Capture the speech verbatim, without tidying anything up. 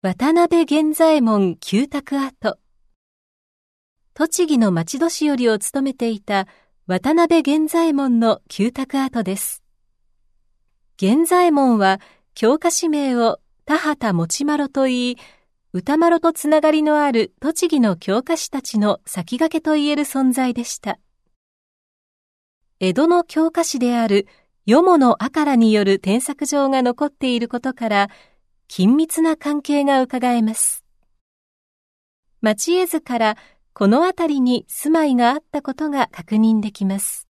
渡辺源左衛門旧宅跡。栃木の町年寄を務めていた渡辺源左衛門の旧宅跡です。源左衛門は京家氏名を田畑持麿といい、歌麿とつながりのある栃木の京家氏たちの先駆けといえる存在でした。江戸の京家氏であるよものあからによる添削状が残っていることから、緊密な関係がうかがえます。町絵図からこの辺りに住まいがあったことが確認できます。